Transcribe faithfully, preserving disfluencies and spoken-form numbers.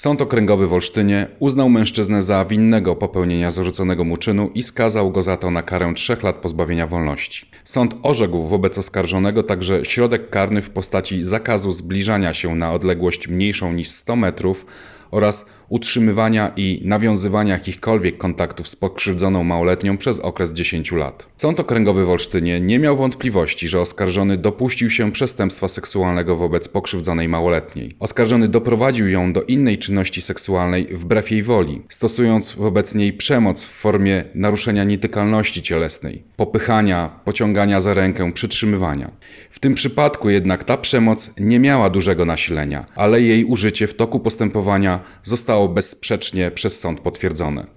Sąd Okręgowy w Olsztynie uznał mężczyznę za winnego popełnienia zarzuconego mu czynu i skazał go za to na karę trzech lat pozbawienia wolności. Sąd orzekł wobec oskarżonego także środek karny w postaci zakazu zbliżania się na odległość mniejszą niż sto metrów oraz utrzymywania i nawiązywania jakichkolwiek kontaktów z pokrzywdzoną małoletnią przez okres dziesięciu lat. Sąd Okręgowy w Olsztynie nie miał wątpliwości, że oskarżony dopuścił się przestępstwa seksualnego wobec pokrzywdzonej małoletniej. Oskarżony doprowadził ją do innej czynności seksualnej wbrew jej woli, stosując wobec niej przemoc w formie naruszenia nietykalności cielesnej, popychania, pociągania za rękę, przytrzymywania. W tym przypadku jednak ta przemoc nie miała dużego nasilenia, ale jej użycie w toku postępowania zostało bezsprzecznie przez sąd potwierdzone.